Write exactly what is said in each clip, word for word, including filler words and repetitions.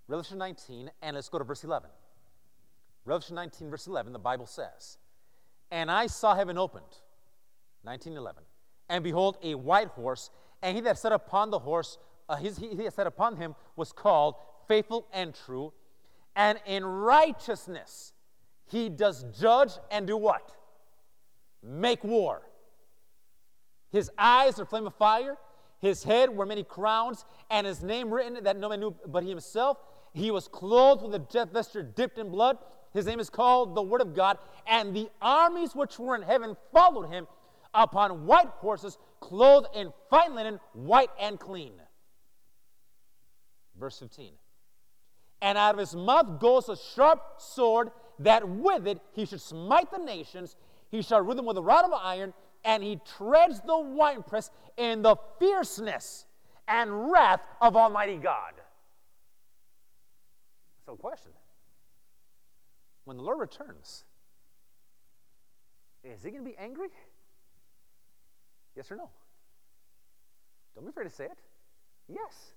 Revelation nineteen, and let's go to verse eleven. Revelation nineteen, verse eleven, the Bible says, "And I saw heaven opened," nineteen eleven, "and behold, a white horse, and he that sat upon the horse, uh, his, he, he that sat upon him was called Faithful and True, and in righteousness he does judge and do what? Make war. His eyes are flame of fire, his head were many crowns, and his name written that no man knew but he himself. He was clothed with a jet vesture dipped in blood. His name is called the Word of God, and the armies which were in heaven followed him upon white horses, clothed in fine linen, white and clean." Verse fifteen. "And out of his mouth goes a sharp sword, that with it he should smite the nations. He shall rule them with a rod of iron, and he treads the winepress in the fierceness and wrath of Almighty God." So, question: when the Lord returns, is he going to be angry? Yes or no? Don't be afraid to say it. Yes.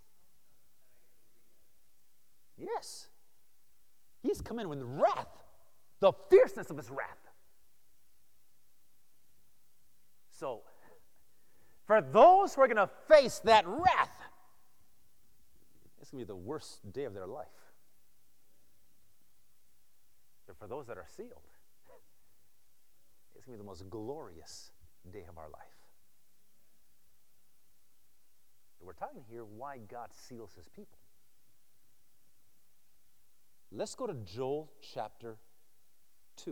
Yes. He's come in with wrath, the fierceness of his wrath. So, for those who are going to face that wrath, it's going to be the worst day of their life. But for those that are sealed, it's going to be the most glorious day of our life. We're talking here why God seals his people. Let's go to Joel chapter two.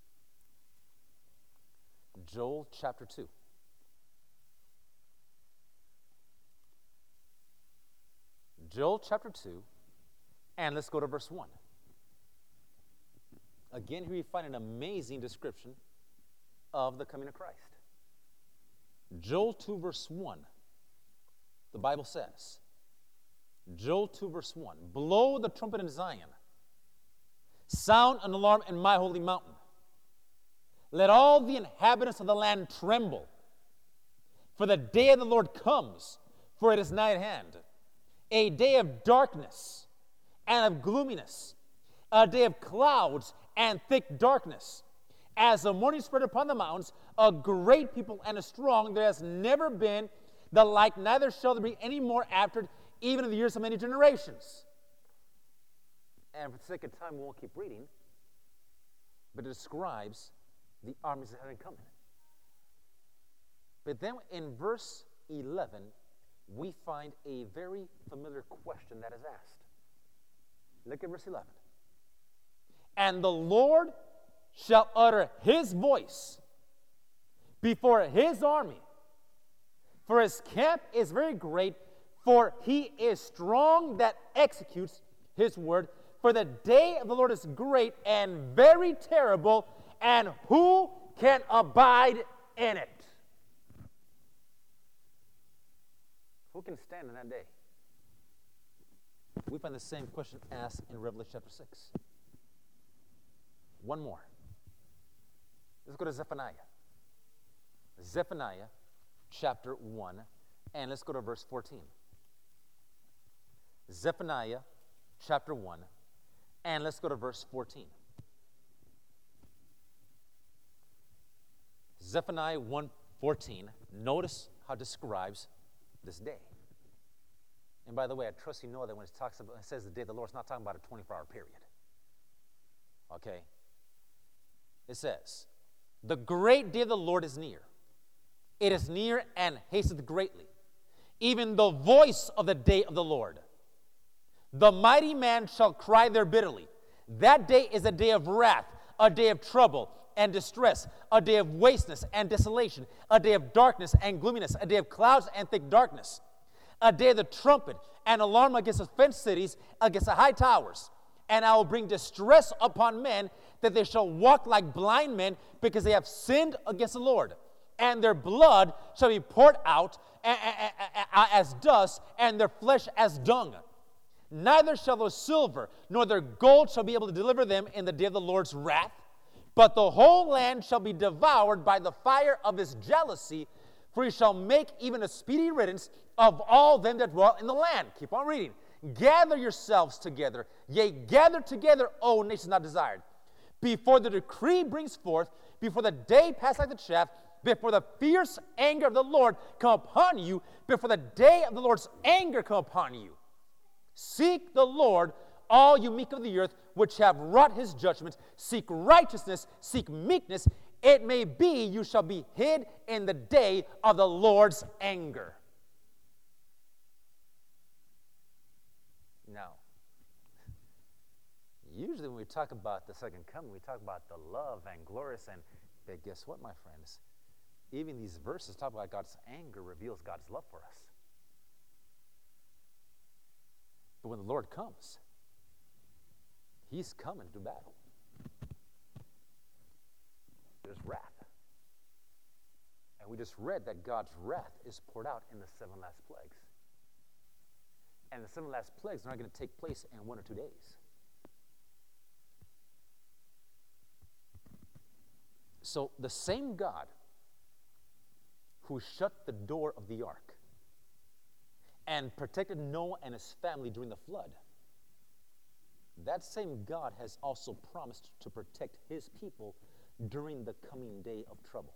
Joel chapter two. Joel chapter two, and let's go to verse one. Again, here we find an amazing description of the coming of Christ. Joel two, verse one. The Bible says, Joel two, verse one, "Blow the trumpet in Zion, sound an alarm in my holy mountain. Let all the inhabitants of the land tremble, for the day of the Lord comes, for it is nigh at hand, a day of darkness and of gloominess, a day of clouds and thick darkness. As the morning spread upon the mountains, a great people and a strong, there has never been the like, neither shall there be any more after it, even in the years of many generations." And for the sake of time, we won't keep reading, but it describes the armies that have coming. But then in verse eleven, we find a very familiar question that is asked. Look at verse eleven. "And the Lord shall utter his voice before his army, for his camp is very great, for he is strong that executes his word. For the day of the Lord is great and very terrible, and who can abide in it?" Who can stand in that day? We find the same question asked in Revelation chapter six. One more. Let's go to Zephaniah. Zephaniah chapter one, and let's go to verse fourteen. Zephaniah chapter one, and let's go to verse fourteen. Zephaniah one fourteen. Notice how it describes this day. And by the way, I trust you know that when it talks about, it says the day of the Lord, it's not talking about a twenty-four hour period. Okay? It says, "The great day of the Lord is near. It is near and hasteth greatly, even the voice of the day of the Lord. The mighty man shall cry there bitterly. That day is a day of wrath, a day of trouble and distress, a day of wasteness and desolation, a day of darkness and gloominess, a day of clouds and thick darkness, a day of the trumpet and alarm against the fenced cities, against the high towers. And I will bring distress upon men, that they shall walk like blind men, because they have sinned against the Lord. And their blood shall be poured out as dust, and their flesh as dung. Neither shall their silver nor their gold shall be able to deliver them in the day of the Lord's wrath. But the whole land shall be devoured by the fire of his jealousy, for he shall make even a speedy riddance of all them that dwell in the land." Keep on reading. gather yourselves together. Yea, gather together, O nations not desired. Before the decree brings forth, before the day pass like the chaff, before the fierce anger of the Lord come upon you, before the day of the Lord's anger come upon you. Seek the Lord, all you meek of the earth, which have wrought his judgments. Seek righteousness, seek meekness. It may be you shall be hid in the day of the Lord's anger. Now, usually when we talk about the second coming, we talk about the love and glorious, and but guess what, my friends? Even these verses talk about God's anger reveals God's love for us. But when the Lord comes, he's coming to battle. There's wrath. And we just read that God's wrath is poured out in the seven last plagues. And the seven last plagues are not going to take place in one or two days. So the same God who shut the door of the ark and protected Noah and his family during the flood, that same God has also promised to protect his people during the coming day of trouble.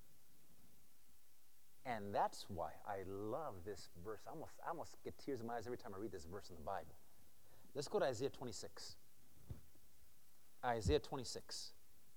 And that's why I love this verse. I almost, I almost get tears in my eyes every time I read this verse in the Bible. Let's go to Isaiah twenty-six. Isaiah twenty-six.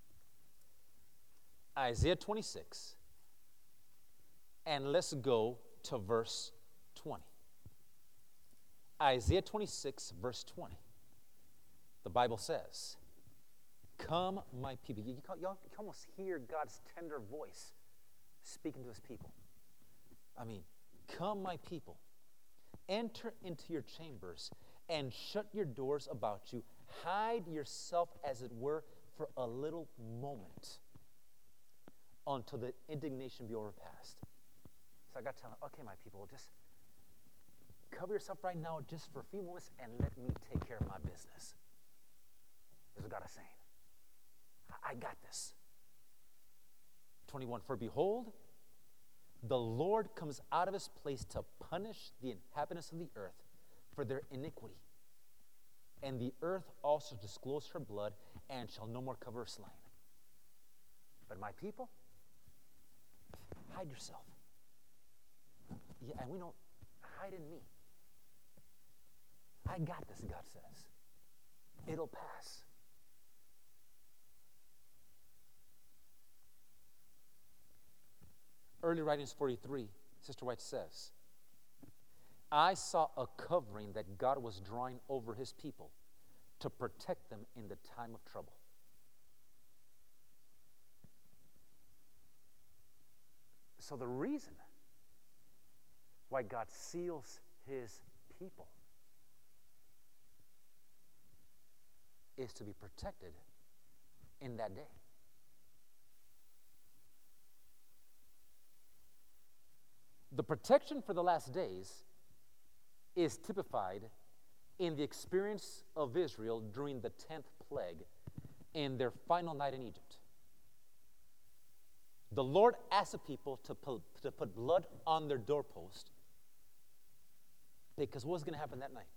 Isaiah twenty-six. And let's go to verse twenty. Isaiah twenty-six, verse twenty. The Bible says, "Come, my people." You, you, you can almost hear God's tender voice speaking to his people. I mean, "Come, my people, enter into your chambers and shut your doors about you. Hide yourself, as it were, for a little moment until the indignation be overpassed." So I got to tell them, okay, my people, just cover yourself right now just for a few moments and let me take care of my business. This is what God is saying. I, I got this. twenty-one, "For behold, the Lord comes out of his place to punish the inhabitants of the earth for their iniquity. And the earth also disclose her blood and shall no more cover her slain. But my people, hide yourself." Yeah, and we don't hide in me. I got this, God says. It'll pass. Early Writings forty-three, Sister White says, "I saw a covering that God was drawing over his people to protect them in the time of trouble." So the reason why God seals his people is to be protected in that day. The protection for the last days is typified in the experience of Israel during the tenth plague in their final night in Egypt. The Lord asked the people to put, to put blood on their doorpost, because what was going to happen that night?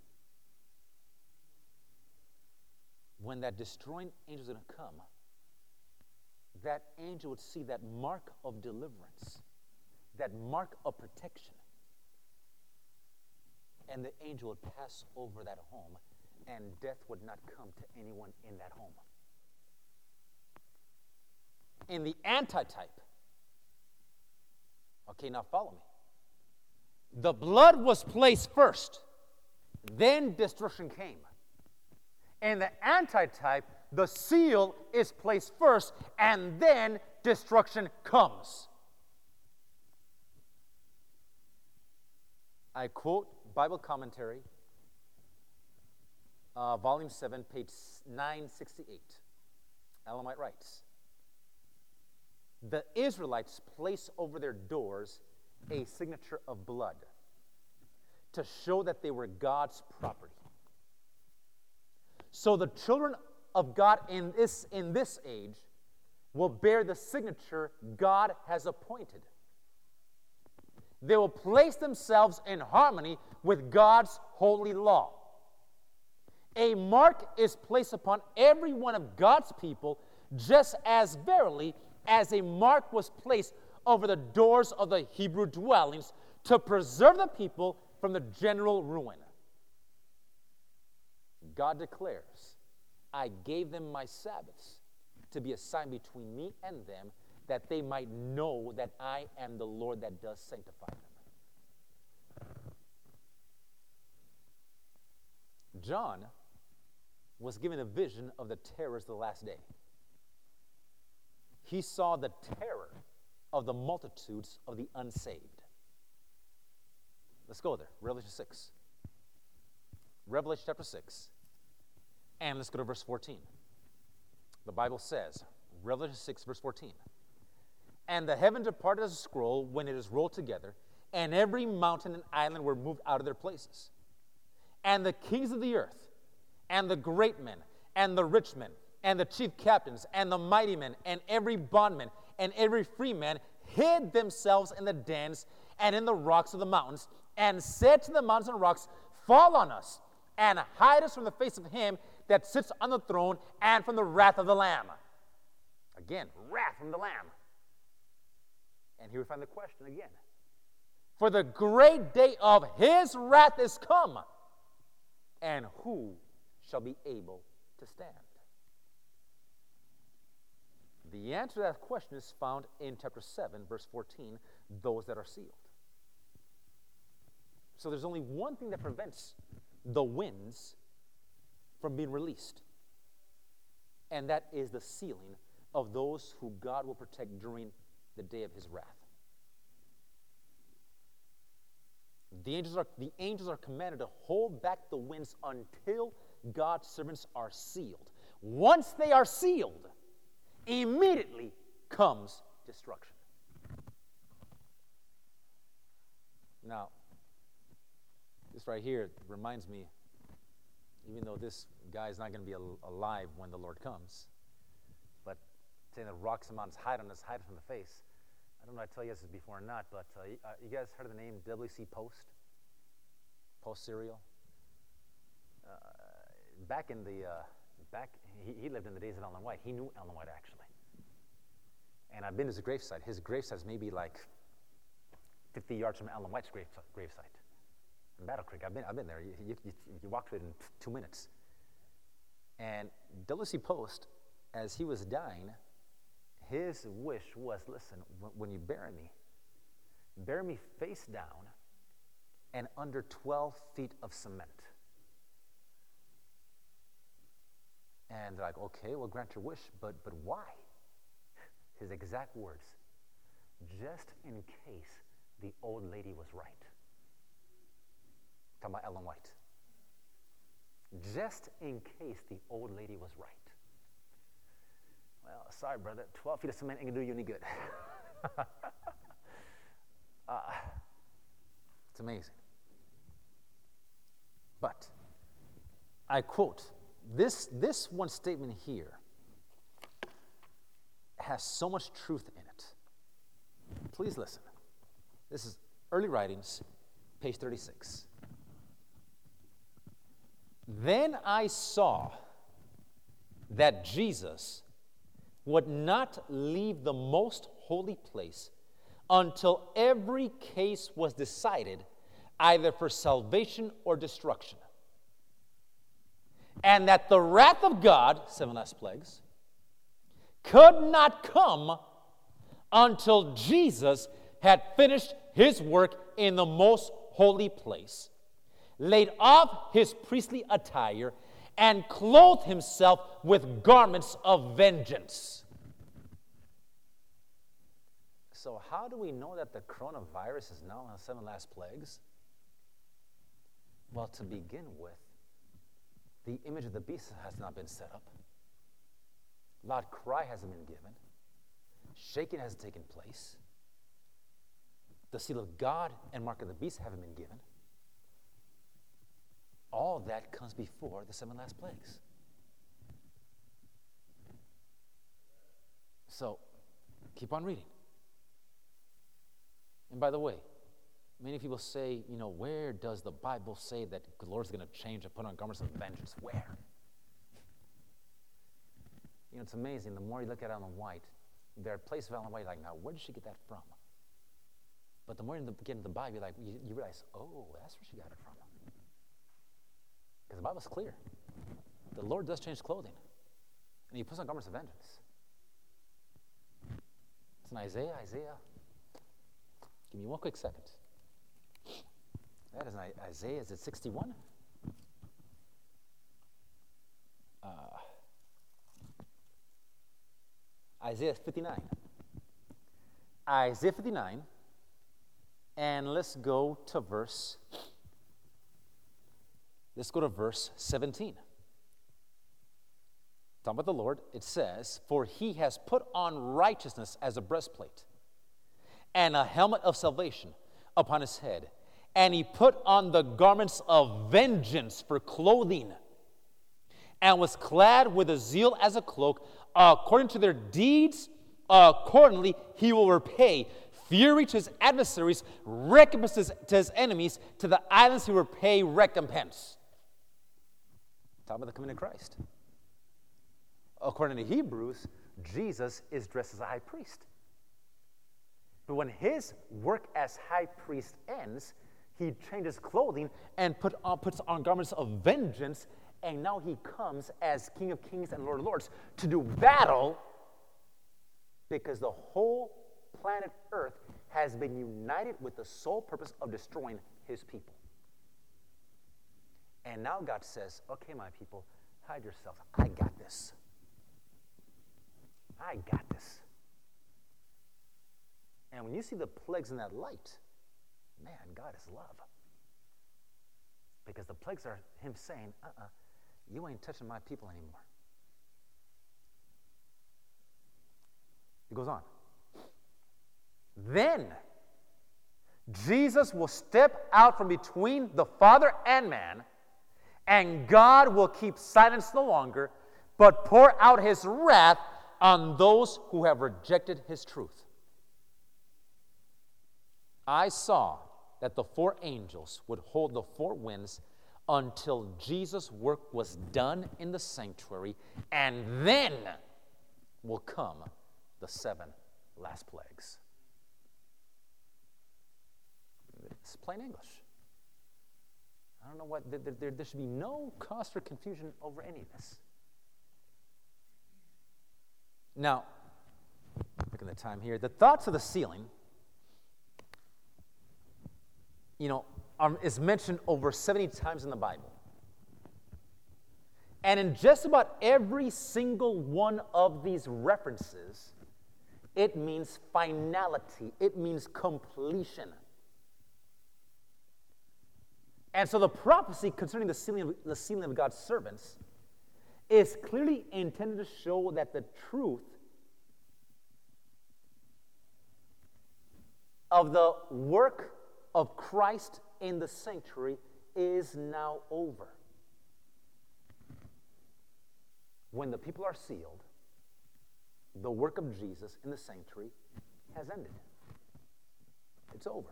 When that destroying angel was going to come, that angel would see that mark of deliverance, that mark of protection, and the angel would pass over that home, and death would not come to anyone in that home. In the antitype, okay, now follow me. The blood was placed first, then destruction came. In the antitype, the seal is placed first, and then destruction comes. I quote Bible commentary, uh, volume seven, page nine sixty-eight. Ellen White writes, "The Israelites place over their doors a signature of blood to show that they were God's property. So the children of God in this, in this age will bear the signature God has appointed. They will place themselves in harmony with God's holy law. A mark is placed upon every one of God's people, just as verily as a mark was placed over the doors of the Hebrew dwellings to preserve the people from the general ruin. God declares, I gave them my Sabbaths to be a sign between me and them, that they might know that I am the Lord that does sanctify them. John was given a vision of the terrors of the last day. He saw the terror of the multitudes of the unsaved. Let's go there. Revelation six. Revelation chapter six. And let's go to verse fourteen. The Bible says, Revelation six, verse fourteen. And the heaven departed as a scroll when it is rolled together, and every mountain and island were moved out of their places. And the kings of the earth, and the great men, and the rich men, and the chief captains, and the mighty men, and every bondman, and every free man hid themselves in the dens and in the rocks of the mountains, and said to the mountains and rocks, fall on us, and hide us from the face of him that sits on the throne, and from the wrath of the Lamb. Again, wrath from the Lamb. And here we find the question again. For the great day of his wrath is come, and who shall be able to stand? The answer to that question is found in chapter seven, verse fourteen, those that are sealed. So there's only one thing that prevents the winds from being released, and that is the sealing of those who God will protect during the day of his wrath. The angels are, the angels are commanded to hold back the winds until God's servants are sealed. Once they are sealed, immediately comes destruction. Now, this right here reminds me, even though this guy is not going to be al- alive when the Lord comes, but saying that rocks and mountains hide on us, hide from the face. I don't know if I tell you this before or not, but uh, you, uh, you guys heard of the name W C Post? Post Cereal? Uh, back in the, uh, back, he, he lived in the days of Ellen White. He knew Ellen White, actually. And I've been to his gravesite. His gravesite is maybe like fifty yards from Ellen White's grave, gravesite. In Battle Creek, I've been, I've been there. You, you, you, you walk to it in two minutes. And W C Post, as he was dying, his wish was, listen, when you bury me, bury me face down and under twelve feet of cement. And they're like, okay, we'll grant your wish, but but why? His exact words, just in case the old lady was right. Talking about Ellen White. Just in case the old lady was right. Well, sorry, brother. twelve feet of cement ain't going to do you any good. uh, it's amazing. But I quote, this, this one statement here has so much truth in it. Please listen. This is Early Writings, page thirty-six. Then I saw that Jesus would not leave the most holy place until every case was decided, either for salvation or destruction. And that the wrath of God, seven last plagues, could not come until Jesus had finished his work in the most holy place, laid off his priestly attire, and clothed himself with garments of vengeance. So how do we know that the coronavirus is now on the seven last plagues? Well, to begin with, the image of the beast has not been set up. Loud cry hasn't been given. Shaking hasn't taken place. The seal of God and mark of the beast haven't been given. All that comes before the seven last plagues. So, keep on reading. And by the way, Many people say, you know, where does the Bible say that the Lord's going to change and put on garments of vengeance? Where? You know, it's amazing. The more you look at Ellen White, there are places of Ellen White, like, now, where did she get that from? But the more you get into the Bible, you're like, you, you realize, oh, that's where she got it from. Because the Bible's clear. The Lord does change clothing. And he puts on garments of vengeance. It's in Isaiah, Isaiah. Give me one quick second. That is in Isaiah, is it sixty-one? Uh, Isaiah fifty-nine. Isaiah fifty-nine. And let's go to verse, let's go to verse seventeen. Talking about the Lord, it says, for he has put on righteousness as a breastplate, and a helmet of salvation upon his head. And he put on the garments of vengeance for clothing, and was clad with a zeal as a cloak. According to their deeds, accordingly he will repay. Fury to his adversaries, recompense to his enemies. To the islands he will repay recompense. Talking about the coming of Christ. According to Hebrews, Jesus is dressed as a high priest. But when his work as high priest ends, he changes clothing and put on, puts on garments of vengeance, and now he comes as King of Kings and Lord of Lords to do battle, because the whole planet Earth has been united with the sole purpose of destroying his people. And now God says, okay, my people, hide yourselves. I got this. I got this. And when you see the plagues in that light, man, God is love. Because the plagues are him saying, uh-uh, you ain't touching my people anymore. He goes on. Then Jesus will step out from between the Father and man, and God will keep silence no longer, but pour out his wrath on those who have rejected his truth. I saw that the four angels would hold the four winds until Jesus' work was done in the sanctuary, and then will come the seven last plagues. It's plain English. I don't know what, there, there, there should be no cause for confusion over any of this. Now, looking at the time here, the thoughts of the ceiling, you know, are, is mentioned over seventy times in the Bible. And in just about every single one of these references, it means finality. It means completion. And so the prophecy concerning the sealing, the sealing of God's servants is clearly intended to show that the truth of the work of Christ in the sanctuary is now over. When the people are sealed, the work of Jesus in the sanctuary has ended. It's over.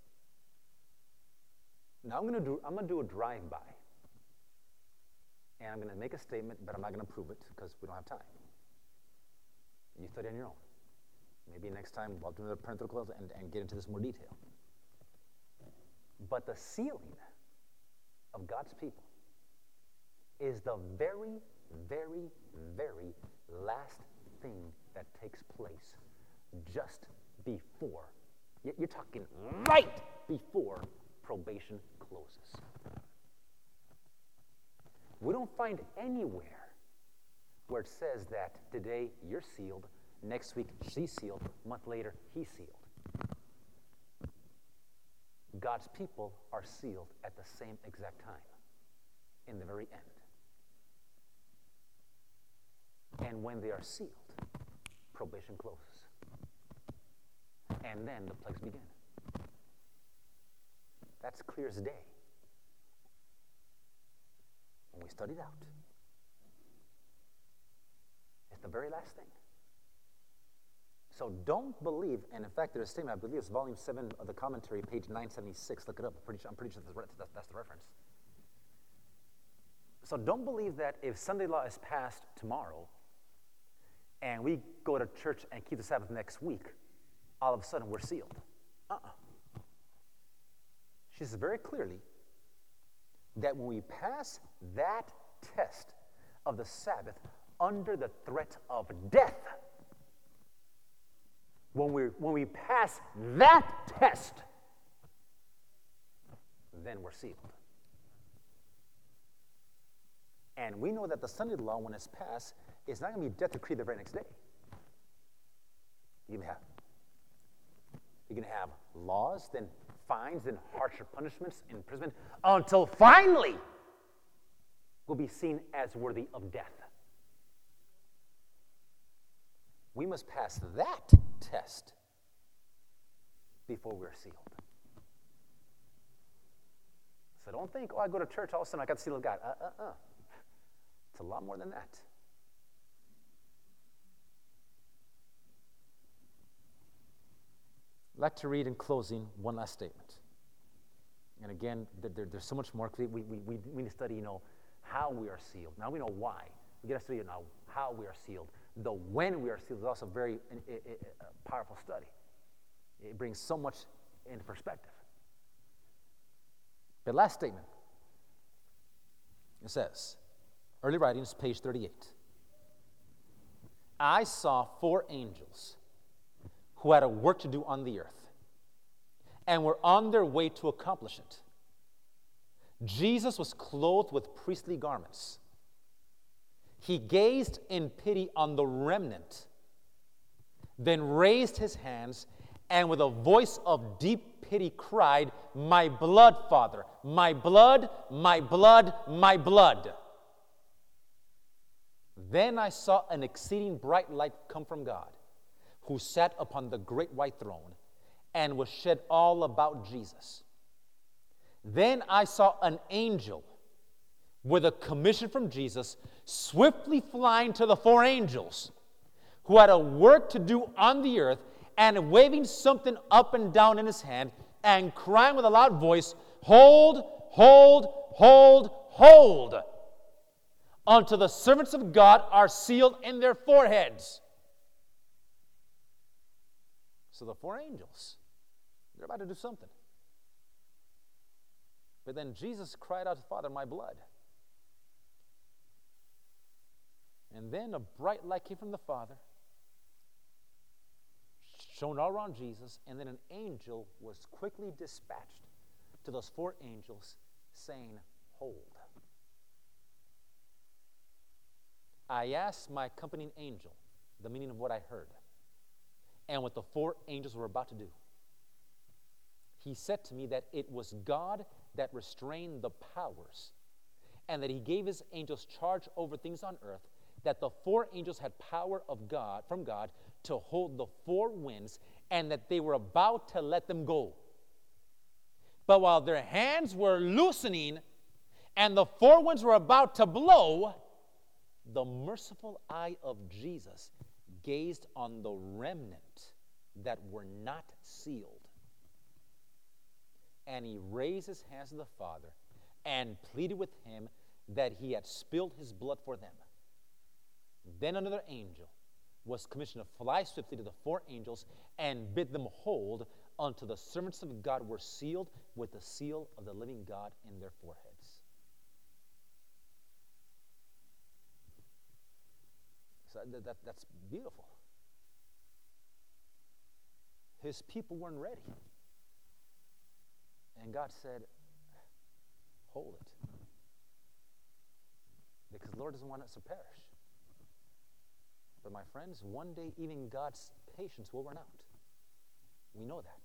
Now I'm going to do I'm going to do a drive-by. And I'm going to make a statement, but I'm not going to prove it because we don't have time. You study on your own. Maybe next time I'll do another parenthetical clause and, and get into this more detail. But the sealing of God's people is the very, very, very last thing that takes place just before. You're talking right before probation closes. We don't find anywhere where it says that today you're sealed, next week she's sealed, a month later he's sealed. God's people are sealed at the same exact time, in the very end. And when they are sealed, probation closes. And then the plagues begin. That's clear as day. When we study it out, it's the very last thing. So don't believe, and in fact, there's a statement, I believe it's volume seven of the commentary, page nine seventy-six. Look it up. I'm pretty sure, I'm pretty sure that's, that's, that's the reference. So don't believe that if Sunday law is passed tomorrow and we go to church and keep the Sabbath next week, all of a sudden we're sealed. Uh-uh. She says very clearly that when we pass that test of the Sabbath under the threat of death, when we when we pass that test, then we're sealed. And we know that the Sunday law, when it's passed, is not going to be death decree the very next day. You're going to have, you're going to have laws, then fines, then harsher punishments, imprisonment, until finally we'll be seen as worthy of death. We must pass that test before we're sealed. So don't think, oh, I go to church, all of a sudden I got the seal of God. Uh-uh-uh. It's a lot more than that. I'd like to read in closing one last statement. And again, there, there's so much more. We, we, we, we need to study, you know, how we are sealed. Now we know why. We got to study now how we are sealed. The when we are sealed is also a very a, a, a powerful study. It brings so much into perspective. The last statement, it says, Early Writings, page thirty-eight. I saw four angels who had a work to do on the earth and were on their way to accomplish it. Jesus was clothed with priestly garments. He gazed in pity on the remnant, then raised his hands and with a voice of deep pity cried, "My blood, Father, my blood, my blood, my blood." Then I saw an exceeding bright light come from God, who sat upon the great white throne, and was shed all about Jesus. Then I saw an angel with a commission from Jesus swiftly flying to the four angels who had a work to do on the earth, and waving something up and down in his hand and crying with a loud voice, "Hold, hold, hold, hold, until the servants of God are sealed in their foreheads." So the four angels, they're about to do something. But then Jesus cried out to the Father, "My blood." And then a bright light came from the Father, shone all around Jesus, and then an angel was quickly dispatched to those four angels, saying, "Hold." I asked my accompanying angel the meaning of what I heard and what the four angels were about to do. He said to me that it was God that restrained the powers, and that he gave his angels charge over things on earth, that the four angels had power of God, from God, to hold the four winds, and that they were about to let them go. But while their hands were loosening and the four winds were about to blow, the merciful eye of Jesus gazed on the remnant that were not sealed. And he raised his hands to the Father and pleaded with him that he had spilled his blood for them. Then another angel was commissioned to fly swiftly to the four angels and bid them hold until the servants of God were sealed with the seal of the living God in their foreheads. So that, that, that's beautiful. His people weren't ready. And God said, "Hold it." Because the Lord doesn't want us to perish. But my friends, one day even God's patience will run out. We know that.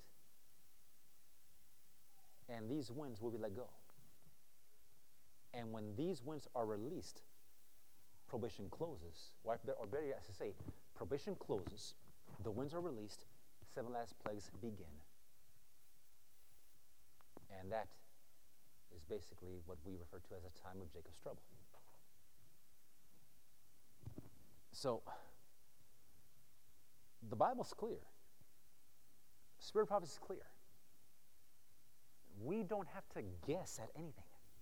And these winds will be let go. And when these winds are released, probation closes. Or better yet, as I say, probation closes, the winds are released, seven last plagues begin. And that is basically what we refer to as a time of Jacob's trouble. So, The Bible's clear. Spirit of prophecy is clear. We don't have to guess at anything.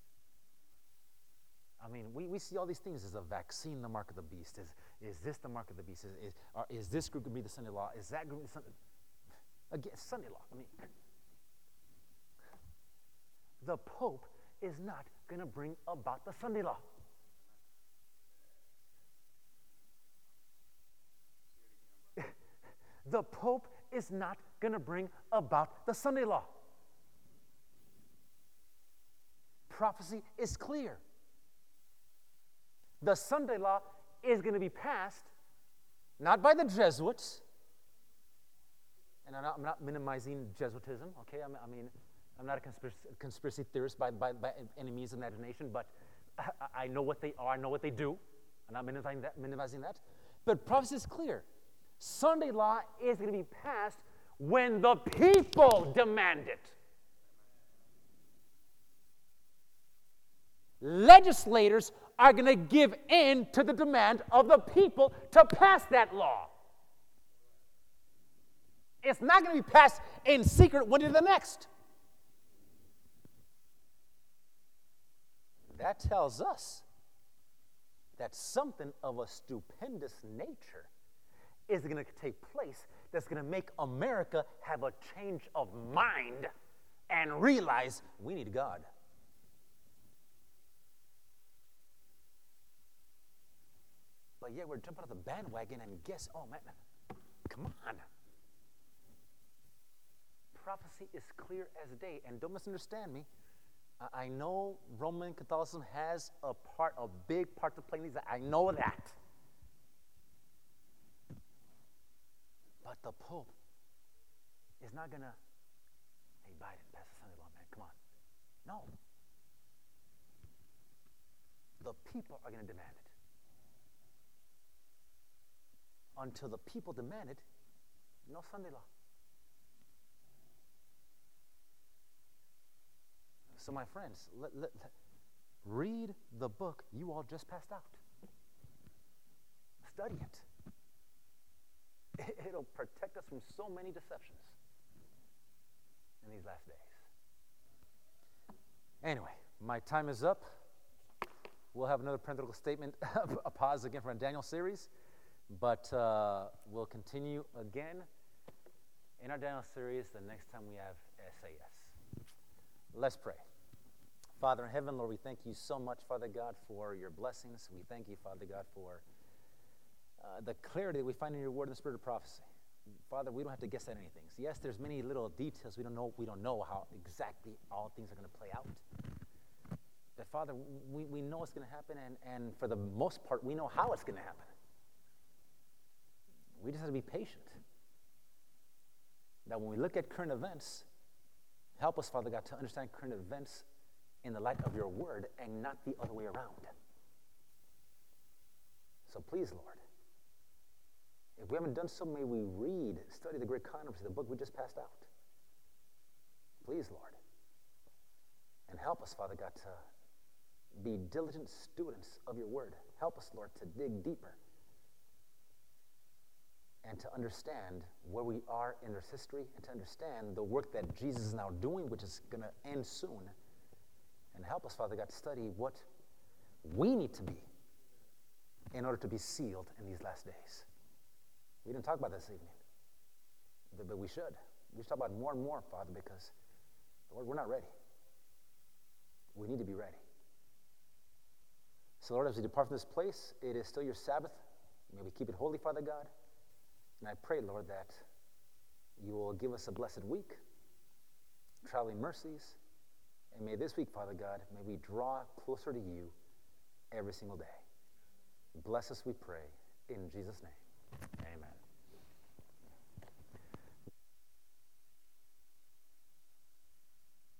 I mean, we, we see all these things. Is a vaccine the mark of the beast? Is is this the mark of the beast? Is is, are, is this group going to be the Sunday law? Is that going to be the Sunday? Again, Sunday law. I mean, the Pope is not going to bring about the Sunday law. The Pope is not going to bring about the Sunday law. Prophecy is clear. The Sunday law is going to be passed not by the Jesuits, and I'm not, I'm not minimizing Jesuitism, okay? I mean, I mean I'm not a conspiracy, conspiracy theorist by, by, by any means of imagination, but I, I know what they are, I know what they do. I'm not minimizing that, minimizing that. But prophecy is clear. Sunday law is going to be passed when the people demand it. Legislators are going to give in to the demand of the people to pass that law. It's not going to be passed in secret one to the next. That tells us that something of a stupendous nature is going to take place that's going to make America have a change of mind and realize we need God. But yet we're jumping on the bandwagon and guess, oh man, come on. Prophecy is clear as day, and don't misunderstand me. I know Roman Catholicism has a part, a big part to play in these. I know that. But the Pope is not going to, hey, Biden, pass the Sunday law, man, come on. No. The people are going to demand it. Until the people demand it, no Sunday law. So my friends, let, let, let, read the book you all just passed out. Study it. It'll protect us from so many deceptions in these last days. Anyway, my time is up. We'll have another parenthetical statement, a pause again for our Daniel series, but uh, we'll continue again in our Daniel series the next time we have S A S. Let's pray. Father in heaven, Lord, we thank you so much, Father God, for your blessings. We thank you, Father God, for Uh, the clarity that we find in your word and the spirit of prophecy. Father, we don't have to guess at anything. So yes, there's many little details we don't know. We don't know how exactly all things are going to play out. But Father, we, we know it's going to happen, and, and for the most part, we know how it's going to happen. We just have to be patient. That when we look at current events, help us, Father God, to understand current events in the light of your word and not the other way around. So please, Lord, if we haven't done so, may we read, study the great controversy, the book we just passed out. Please, Lord. And help us, Father God, to be diligent students of your word. Help us, Lord, to dig deeper and to understand where we are in this history and to understand the work that Jesus is now doing, which is going to end soon. And help us, Father God, to study what we need to be in order to be sealed in these last days. We didn't talk about this evening, but, but we should. We should talk about it more and more, Father, because, Lord, we're not ready. We need to be ready. So, Lord, as we depart from this place, it is still your Sabbath. May we keep it holy, Father God. And I pray, Lord, that you will give us a blessed week, traveling mercies, and may this week, Father God, may we draw closer to you every single day. Bless us, we pray, in Jesus' name. Amen.